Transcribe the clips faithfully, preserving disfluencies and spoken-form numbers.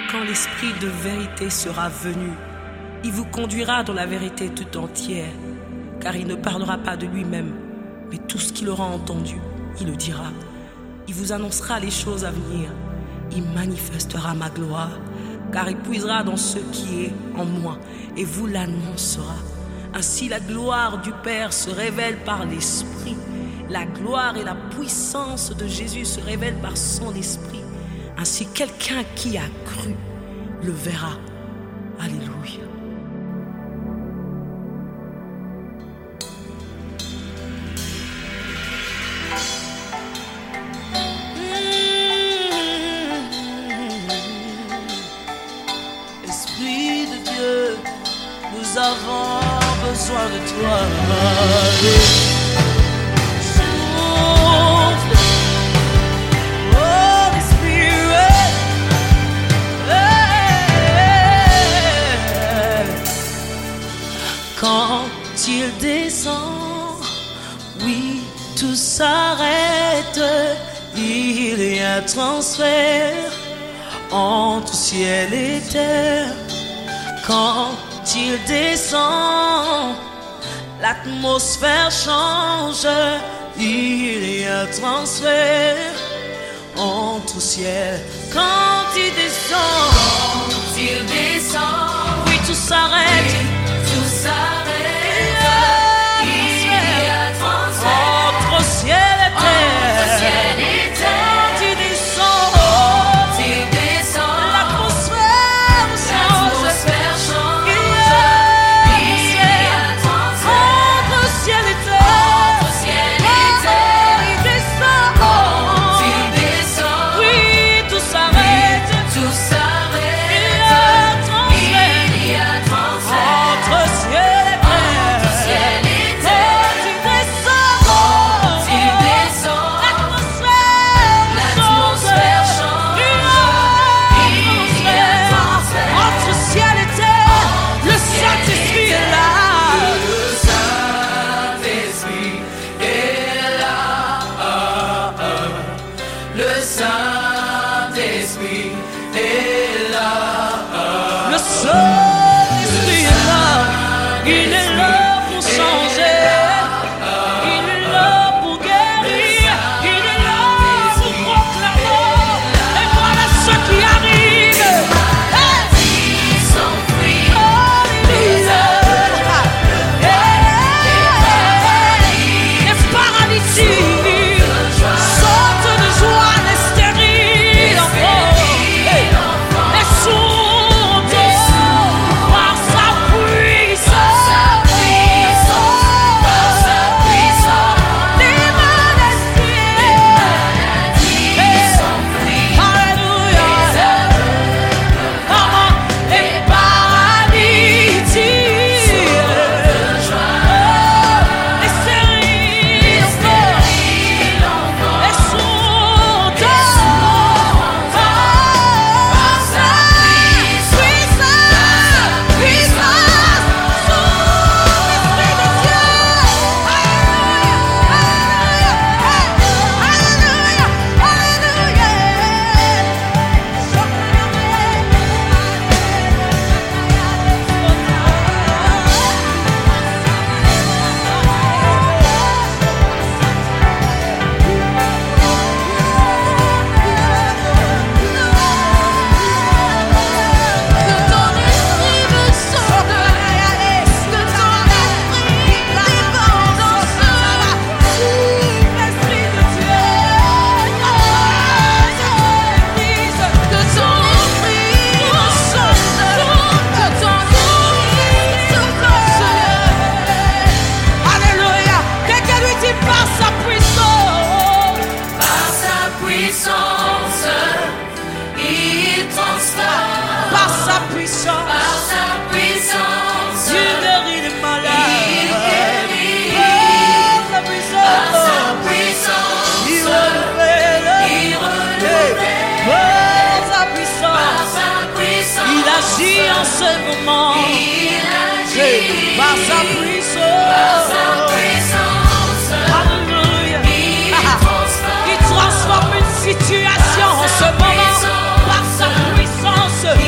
quand l'esprit de vérité sera venu, il vous conduira dans la vérité tout entière, car il ne parlera pas de lui-même, mais tout ce qu'il aura entendu, il le dira. Il vous annoncera les choses à venir. Il manifestera ma gloire, car il puisera dans ce qui est en moi et vous l'annoncera. Ainsi la gloire du Père se révèle par l'Esprit. La gloire et la puissance de Jésus se révèlent par son Esprit. Ainsi quelqu'un qui a cru le verra. Alléluia. Esprit de Dieu, nous avons besoin de toi. Souffle, Holy Spirit, hey. Quand il descend, oui, tout s'arrête. Il y a transfert entre ciel et terre. Quand il descend, l'atmosphère change. Il y a transfert entre ciel. Quand il descend, quand il descend, oui, tout s'arrête. Tout s'arrête. Il y a transfert entre ciel et terre. Entre ciel et terre. Quand il descend, quand il descend, l'atmosphère change. L'atmosphère change. Il y a transfert entre ciel et terre. Entre ciel et terre. Il descend. Quand il descend, Oui, tout s'arrête. tout s'arrête. Il y a transfert. Il y a transfert entre ciel et terre. entre ciel et terre. Quand il descend, Quand il descend, l'atmosphère change. Il y a transfert entre ciel et terre. Le Saint-Esprit est là. le Saint-Esprit est là. Le Saint-Esprit est là. Le Saint-Esprit est là. Il est là pour changer. Il est là pour guérir. Il est là pour proclamer. Et voilà ce qui arrive. Ils sont frits. Alléluia. Les paralytiques sortent de joie, les stériles enfants. Les sourds par sa puissance. Par sa puissance, Les maladies. ils sont frits. Alléluia. Les paralytiques. Les stériles enfants. Les sourds par sa puissance. Puissance. Sous l'Esprit de Dieu. Alléluia. Alléluia. Que ton esprit me sauve, que ton esprit déborde en cela, l'esprit de Dieu, que ton esprit me sauve, que ton esprit se Alléluia, quelqu'un lui dit par sa puissance, Par sa puissance, il transforme. par sa puissance, Par sa puissance, il guérit les malades. il guérit. Par sa Par puissance, sa puissance, il renouvelle. il renouvelle. Par sa Par puissance, sa puissance, il agit en ce moment. il agit. Par sa Par puissance, sa puissance, Alléluia. il transforme. Il transforme une situation en ce moment. Par sa puissance,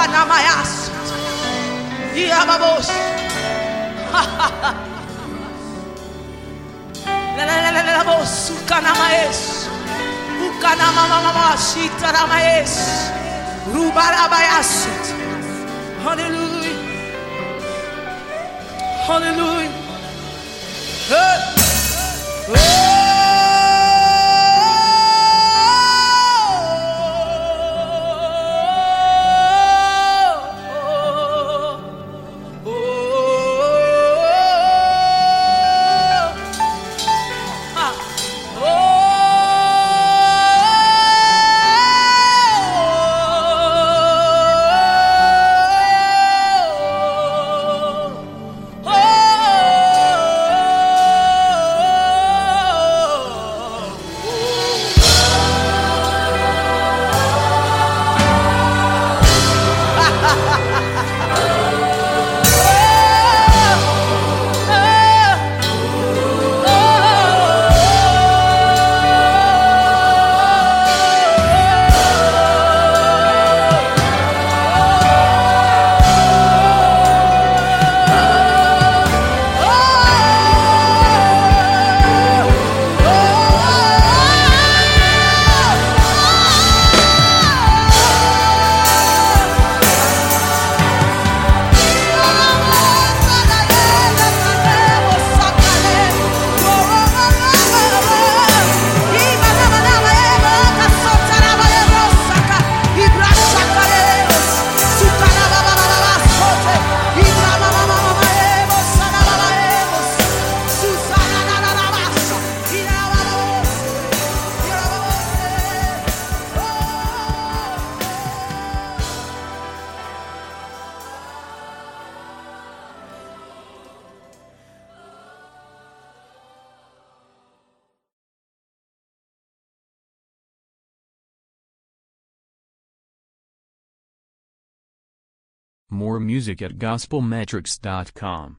Ukanamayas. Iababos. La la la la la bos. Ukanamaes. Ukanamamamamas. Itaramaes. Rubarabayas. Hallelujah. Hallelujah. Hey. Oh. More music at gospel metrics dot com.